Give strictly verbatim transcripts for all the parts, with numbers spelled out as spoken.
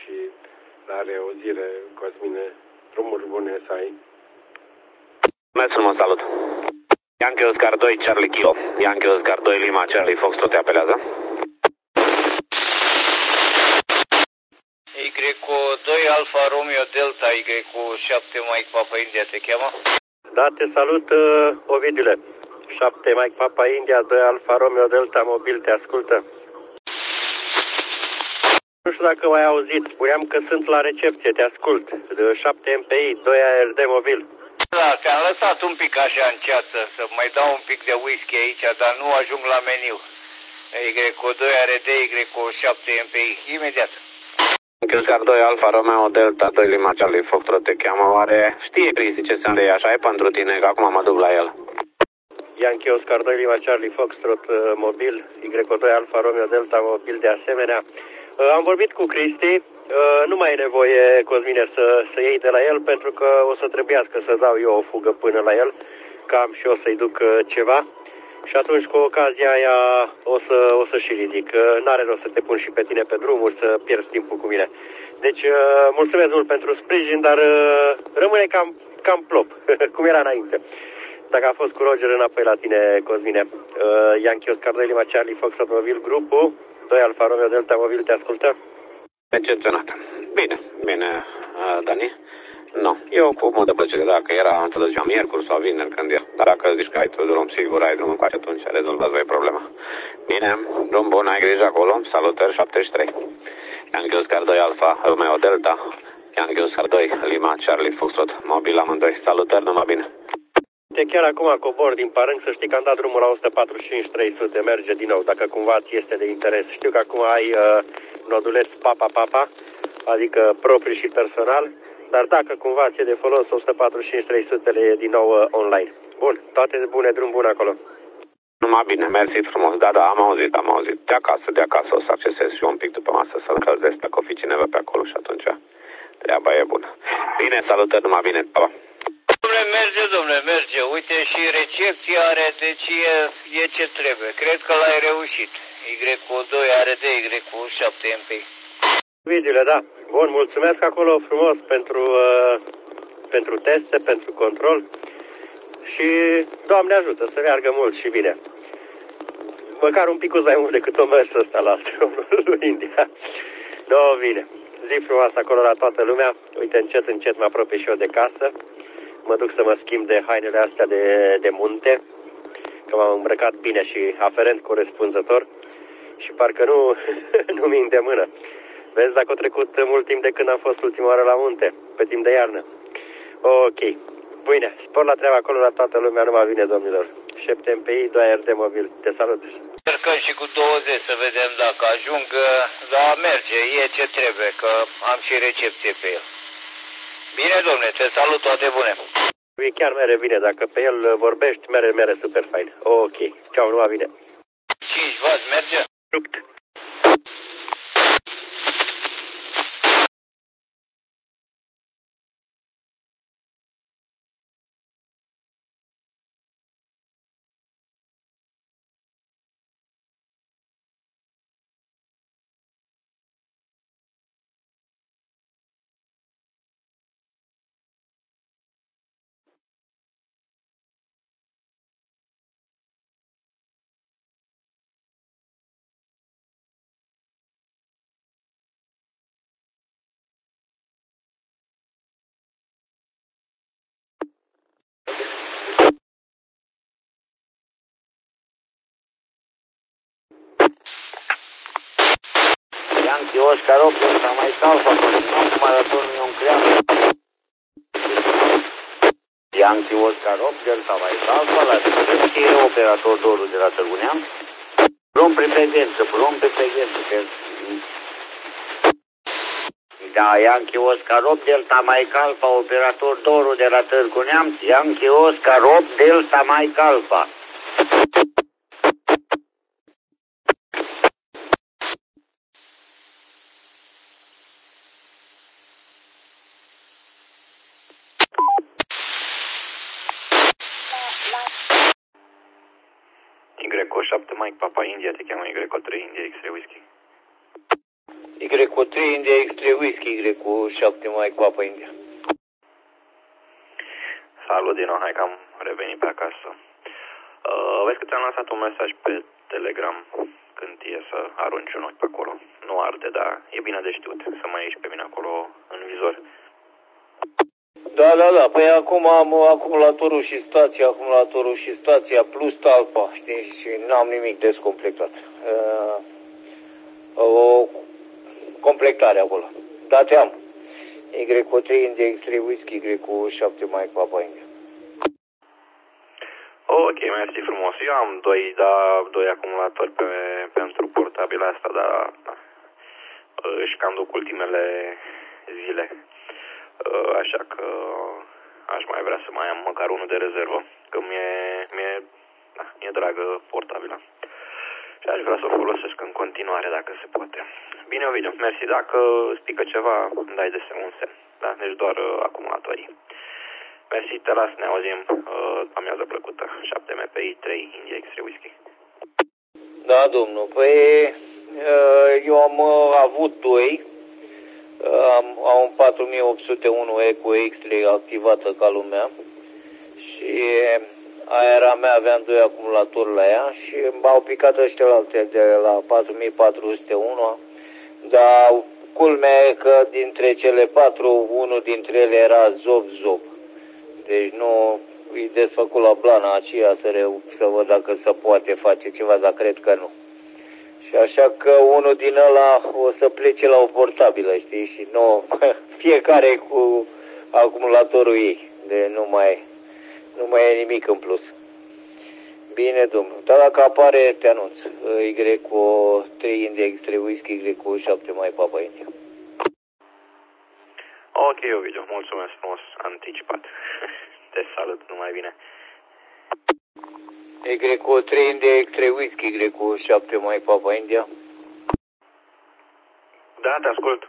și la reauzire, Cosmine. Drumuri bune să ai. Mulțumesc frumos, salut. Yankee Oscar doi, Charlie Kilo. Yankee Oscar doi, Lima, Charlie Foxtrot te apelează. Y doi, Alfa Romeo Delta, Y șapte, Mike Papa India te cheamă? Da, te salut, uh, Ovidiule. șapte, Mike Papa India, doi, Alfa Romeo Delta, mobil, te ascultă. Nu știu dacă m-ai auzit, spuneam că sunt la recepție, te ascult. șapte M P I, doi A R D mobil. Da, te-am lăsat un pic așa în ceață, să mai dau un pic de whisky aici, dar nu ajung la meniu. Y doi A R D, Y șapte M P I, imediat. Oscar doi, Alfa Romeo Delta doi, Lima, Charlie Foxtrot te cheamă, oare știe Cristi ce se întâmplă, așa e pentru tine, că acum mă duc la el. Yankee Oscar doi, Lima, Charlie Foxtrot mobil, Y doi, Alfa Romeo Delta mobil de asemenea. Am vorbit cu Cristi, nu mai e nevoie, Cosmine, să, să iei de la el, pentru că o să trebuiască să dau eu o fugă până la el, că am și eu să-i duc ceva. Și atunci, cu ocazia aia, o să, o să și ridic. N-are rost să te pun și pe tine pe drumuri, să pierzi timpul cu mine. Deci, mulțumesc mult pentru sprijin, dar rămâne cam, cam plop, cum era înainte. Dacă a fost cu Roger, înapoi la tine, Cosmine. Yankee Oscar doi, Lima, Charlie Foxtrot mobil, grupul doi, Alfa Romeo Delta mobil, te ascultă? Excepționat. Bine, bine, Dani. Nu, eu cu mă de plăcere, dacă era, înțelegeam, miercuri sau vineri când era. Dar dacă zici că ai tu drum, sigur ai drumul cu atunci, rezolvați voi problema. Bine, drum bun, ai grijă acolo, salutări șaptezeci și trei. Yankee Oscar doi, Alfa Romeo Delta, Yankee Oscar doi, Lima, Charlie Foxtrot, mobil amândoi, salutări, numai bine. Te chiar acum cobor din Parâng, să știi că am dat drumul la o sută patruzeci și cinci trei sute, merge din nou, dacă cumva ți este de interes. Știu că acum ai uh, noduleț Papa Papa, adică propriu și personal, dar dacă cumva ți-e de folos, o sută patruzeci și cinci trei sute e din nou uh, online. Bun, toate bune, drum bun acolo. Numai bine, mersi frumos. Da, da, am auzit, am auzit. De acasă, de acasă o să accesez și eu un pic după masă să încălzesc, dacă o fi cineva pe acolo și atunci treaba e bună. Bine, salutări, numai bine, pa. Dom'le, merge, dom'le, merge. Uite, și recepția are, deci e, e ce trebuie. Cred că l-ai reușit. Y doi A R D, Y șapte M P I. Videole, da. Bun, mulțumesc acolo frumos pentru, uh, pentru teste, pentru control. Și Doamne ajută să meargă mult și bine. Măcar un pic mai mult decât o mers ăsta la lui India. No, bine. Zi frumoasă acolo la toată lumea. Uite, încet, încet mă apropii și eu de casă. Mă duc să mă schimb de hainele astea de, de munte, că m-am îmbrăcat bine și aferent corespunzător și parcă nu, nu mi de mână. Vezi, dacă a trecut mult timp de când am fost ultima oară la munte, pe timp de iarnă. Ok. Bine, spor la treaba acolo la toată lumea, numai bine, domnilor. șapte M P I, doi A R D mobil. Te salut. Încercăm și cu douăzeci să vedem dacă ajung, dar merge, e ce trebuie, că am și recepție pe el. Bine, domne, te salut, toate bune. E chiar mere bine, dacă pe el vorbești, mere, mere super fain. Ok, ceau, numai bine. cinci W merge? Rupt. Yankee Oscar opt, Delta Mike Alpha, continuăm cu maratonul Ion Creangă. Yankee Oscar opt, Delta Mike Alpha, la recepție, operator Doru de la Târgu Neamț. Luăm preferință, luăm preferință, că... Da, Yankee Oscar opt, Delta Mike Alpha, operator Doru de la Târgu Neamț, Yankee Oscar opt, Delta Mike Alpha. Y șapte Mike Papa India, te cheamă Y trei India X-ray Whisky. Y cu trei India X-trei Whisky, Y cu șapte Mike Papa India. Salut, Dino, hai că am revenit pe acasă. Uh, vezi că ți-am lăsat un mesaj pe Telegram când e să arunci un ochi pe acolo. Nu arde, dar e bine de știut să mai ieși pe mine acolo în vizor. Da, da, da, păi acum am acumulatorul și stația, acumulatorul și stația plus talpa, știi, și n-am nimic descompletat. Uh, o completare acolo. Da, te am. Y cu trei India X-trei Whisky, Y cu șapte Mike Papa India. Ok, mersi frumos. Eu am doi, da, doi acumulatori pe, pentru portabilul asta, dar da, își cam duc ultimele zile. Așa că aș mai vrea să mai am măcar unul de rezervă, că mi-e, mi-e, da, mi-e dragă portabila. Și aș vrea să o folosesc în continuare, dacă se poate. Bine, Ovidiu, mersi. Dacă îți pică ceva, îmi dai de un semn. Da? Deci doar uh, acumulatorii. Mersi, te las, ne auzim. Uh, amiază plăcută. șapte M P I, trei India X-trei Whisky. Da, domnul, păi eu am avut doi. Am, am un patru mii opt sute unu E cu X-trei activată ca lumea. Și aia era mea, aveam doi acumulatori la ea și m-au picat ăștia alte de la patru mii patru sute unu. Dar culmea e că dintre cele patru, unul dintre ele era zob-zob. Deci nu îi desfăcut la blana aceea să, reu, să văd dacă se poate face ceva, dar cred că nu. Și așa că unul din ăla o să plece la o portabilă, știi, și nu, fiecare cu acumulatorul ei. De nu mai, nu mai e nimic în plus. Bine, domnul. Dar dacă apare, te anunț. Y cu trei India X-trei Whisky, Y cu șapte Mike Papa India. Ok, Ovidiu, mulțumesc frumos, anticipat. Te salut, numai bine. Y cu trei India X-trei Whisky, Y cu șapte Mike Papa India. Da, te ascult.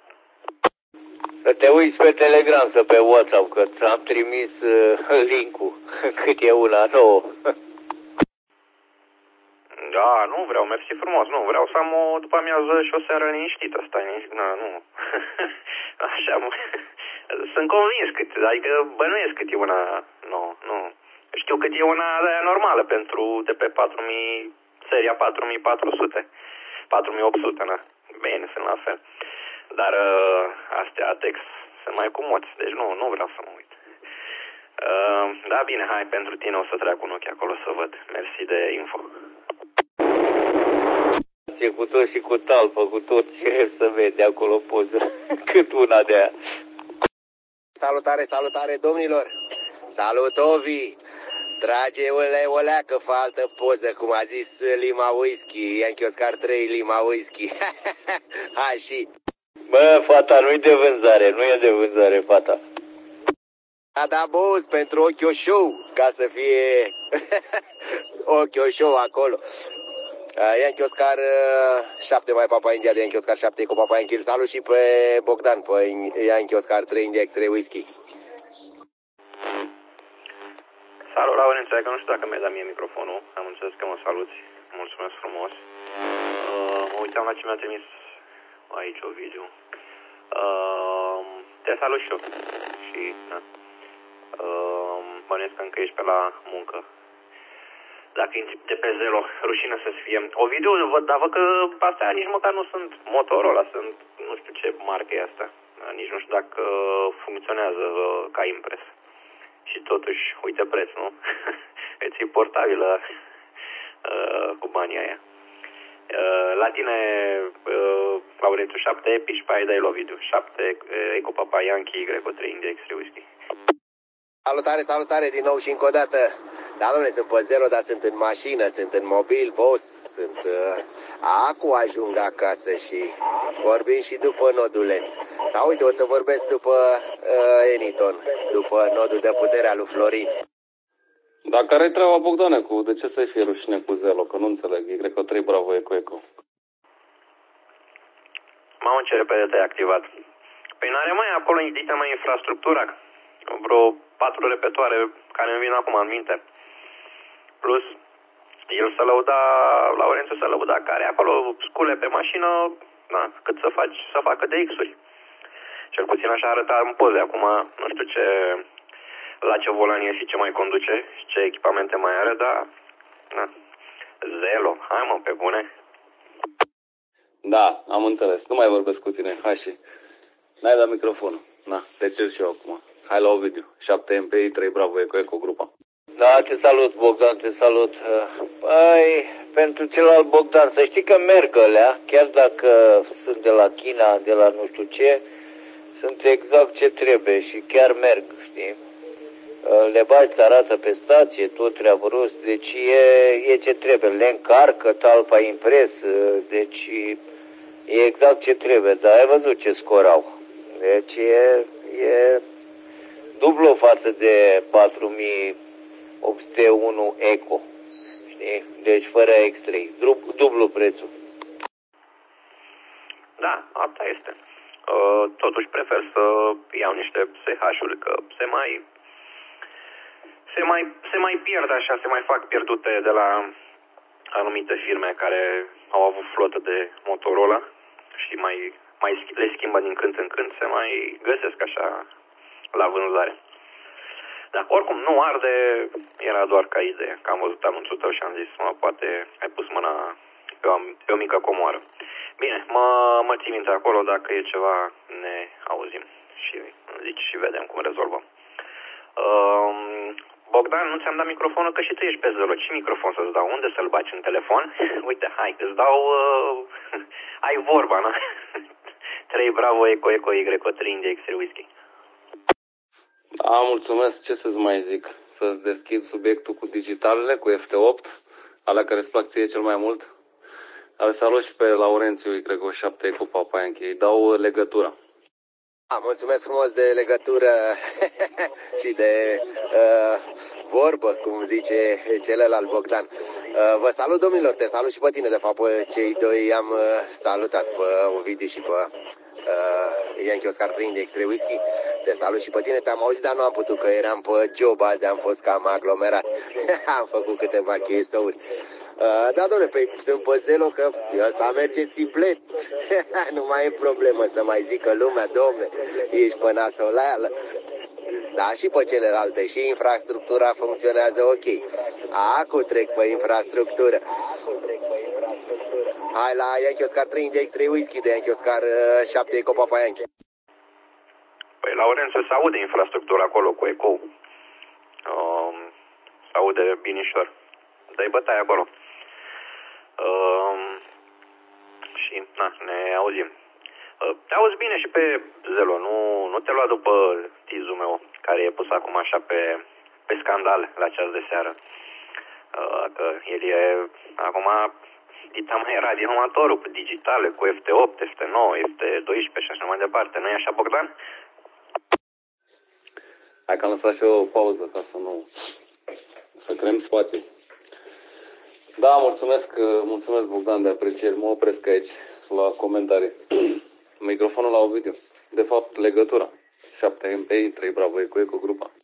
Să te uiți pe Telegram, să pe WhatsApp, că ți-am trimis uh, link-ul, cât e una nouă. Da, nu vreau, mersi frumos, nu, vreau să am o după amiază și o seară liniștită, stai liniștit, na, nu. Așa, mă. Sunt convins cât, adică bănuiesc cât e una, nu, nu. Știu cât e una de aia normală pentru, de pe patru mii, seria patru mii patru sute, patru mii opt sute, na, bine, sunt la fel. Dar uh, astea Atex sunt mai comoți, deci nu, nu vreau să mă uit. Uh, da, bine, hai, pentru tine o să trec un ochi acolo să văd, mersi de info. Cu tot și cu talpă, cu tot ce să vede acolo poză, cât una de aia. Salutare, salutare, domnilor! Salut, Ovi! Trage ule, o leacă faltă poză, cum a zis Lima Whisky, Yankee Oscar trei Lima Whisky. Hai și... Bă, fata, nu-i de vânzare, nu e de vânzare, fata. A dat boz pentru ochioșou, ca să fie ochioșou acolo. Uh, Yankee Oscar șapte mai Papa India de Yankee Oscar șapte cu Papa Yankee. Salut și pe Bogdan, pe Yankee Oscar trei India X-trei Whisky. Salut, Laurențiu, că nu știu dacă mi-ai dat mie microfonul. Am înțeles că mă saluți. Mulțumesc frumos. Uh, mă uitam la ce mi-a trimis aici o video. Uh, te salut și eu. Și, da. Uh, bănuiesc că încă ești pe la muncă. Dacă intri de pe Zelo, rușine să-ți fie. O video, văd, dar văd că astea nici măcar nu sunt Motorola, sunt nu știu ce marcă e asta. Nici nu știu dacă funcționează ca impres. Și totuși, uite preț, nu? Îți e portabilă uh, cu banii aia. Uh, la tine, uh, Laurențiu, șapte Epi și pe aia dai la video. șapte uh, Eco Papa Yankee, Y cu trei India X-trei Whisky. Salutare, salutare din nou și încă o dată. Da, domnule, sunt pe Zelo, dar sunt în mașină, sunt în mobil, boss. Sunt... Uh, acu ajung acasă și vorbim și după noduleț. Sau uite, o să vorbesc după uh, Eniton, după nodul de putere al lui Florin. Dar care-i treaba, Bogdane, cu de ce să-i fie rușine cu Zelo? Că nu înțeleg, Y cu trei Bravo, Eco Eco. Mamă, ce repede te-ai activat. Păi n-are mai acolo indică mai infrastructura. Vreo patru repetoare care îmi vin acum în minte. Plus, el să lăuda, Laurențiu să lăuda, care acolo scule pe mașină, na, cât să faci, să facă de X-uri. Cel puțin așa arăta în poze. Acum nu știu ce, la ce volan e și ce mai conduce și ce echipamente mai are, dar na, Zelo, hai mă, pe bune. Da, am înțeles. Nu mai vorbesc cu tine. Hai și... N-ai dat microfonul. Na, te cer și eu acum. Hai la Ovidiu. șapte M P I, trei Bravo Eco Eco grupa. Da, te salut, Bogdan, te salut. Păi, pentru celălalt Bogdan, să știi că merg alea, chiar dacă sunt de la China, de la nu știu ce, sunt exact ce trebuie și chiar merg, știi? Le bagi, arată pe stație, tot treabă rost, deci e, e ce trebuie. Le încarcă, talpa impres, deci e exact ce trebuie, dar ai văzut ce scor au. Deci e, e dublu față de patru mii opt sute unu Eco, știi? Deci fără X trei, dublu prețul. Da, asta este. Uh, totuși prefer să iau niște S H-uri, că se mai, se mai, se mai pierd așa, se mai fac pierdute de la anumite firme care au avut flotă de Motorola și mai, mai le schimbă din când în când, se mai găsesc așa la vânzare. Dar oricum nu arde, era doar ca idee, că am văzut anunțul tău și am zis, mă, poate ai pus mâna pe o, pe o mică comoară. Bine, mă, mă ții minte acolo, dacă e ceva ne auzim și zici și vedem cum rezolvăm. Um, Bogdan, nu ți-am dat microfonul, că și tu ești pe Zelo. Ce microfon să-ți dau? Unde să-l baci? În telefon? Uite, hai, îți dau... Uh, ai vorba, nu? trei Bravo Eco Eco Y trei India X-ray Whisky. Da, mulțumesc. Ce să-ți mai zic? Să-ți deschid subiectul cu digitalele, cu F T opt, alea care îți plac ție cel mai mult. Îl salut și pe Laurențiu Y șapte cu Papa Yankee. Îi dau legătura. A, mulțumesc frumos de legătură și de uh, vorbă, cum zice celălalt Bogdan. Uh, vă salut, domnilor, te salut și pe tine, de fapt, pe cei doi am uh, salutat, pe Ovidiu și pe uh, Yankee Oscar trei India X trei Whisky. Te salut și pe tine, te-am auzit, dar nu am putut, că eram pe job azi, am fost cam aglomerat. Am făcut câteva chestiuni. Uh, da, domnule, pe, sunt pe Zelo că ăsta merge triplet. Nu mai e problemă să mai zică lumea, domnule, ești pe nasoleală. Da, și pe celelalte, și infrastructura funcționează ok. Acu trec pe infrastructură. Hai la Yankee Oscar trei India X trei Whisky de Yankee Oscar uh, șapte Eco Papa Yankee. Păi, Laurențiu, se aude infrastructura acolo cu eco. Um, se aude binișor. Dă-i bătaie acolo. Um, și, na, ne auzim. Uh, te auzi bine și pe Zelo. Nu, nu te lua după tizul meu, care e pus acum așa pe, pe scandal la ceas de seară. Uh, că el e acum dita mai radioamatorul cu digitale, cu F T opt, F T nouă, F T doisprezece și așa mai departe. Nu e așa, Bogdan? Hai că am lăsat și o pauză ca să nu... să creăm spațiu. Da, mulțumesc, mulțumesc Bogdan de aprecieri. Mă opresc aici la comentarii. Microfonul la Ovidiu. De fapt, legătura. șapte M P I, trei Bravo Eco Eco grupa.